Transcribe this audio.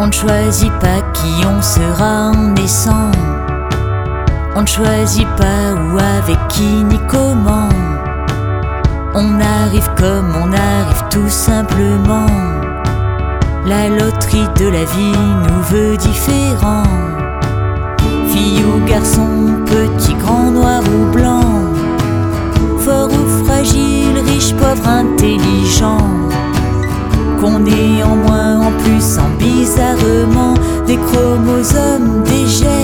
On ne choisit pas qui on sera en naissant. On ne choisit pas où, avec qui, ni comment. On arrive comme on arrive tout simplement. La loterie de la vie nous veut différents. Fille ou garçon, petit, grand, noir ou blanc, fort ou fragile, riche, pauvre, intelligent. Qu'on ait en moins, en plus, en bizarrement, des chromosomes, des gènes